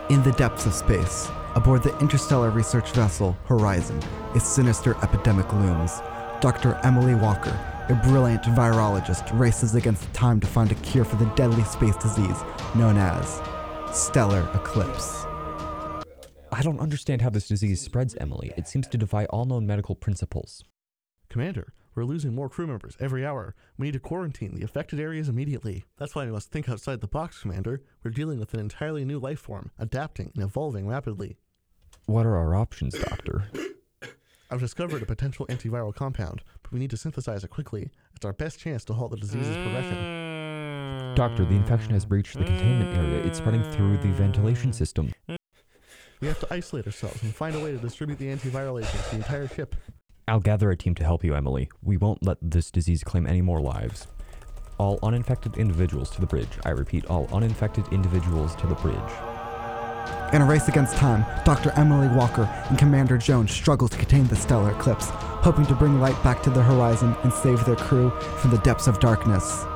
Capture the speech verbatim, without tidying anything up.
In the depths of space, aboard the interstellar research vessel Horizon, a sinister epidemic looms. Doctor Emily Walker, a brilliant virologist, races against time to find a cure for the deadly space disease known as stellar eclipse. I don't understand how this disease spreads, Emily. It seems to defy all known medical principles. Commander, we're losing more crew members every hour. We need to quarantine the affected areas immediately. That's why we must think outside the box, Commander. We're dealing with an entirely new life form, adapting and evolving rapidly. What are our options, Doctor? I've discovered a potential antiviral compound, but we need to synthesize it quickly. It's our best chance to halt the disease's progression. Doctor, the infection has breached the containment area. It's spreading through the ventilation system. We have to isolate ourselves and find a way to distribute the antiviral agent to the entire ship. I'll gather a team to help you, Emily. We won't let this disease claim any more lives. All uninfected individuals to the bridge. I repeat, all uninfected individuals to the bridge. In a race against time, Doctor Emily Walker and Commander Jones struggle to contain the stellar eclipse, hoping to bring light back to the Horizon and save their crew from the depths of darkness.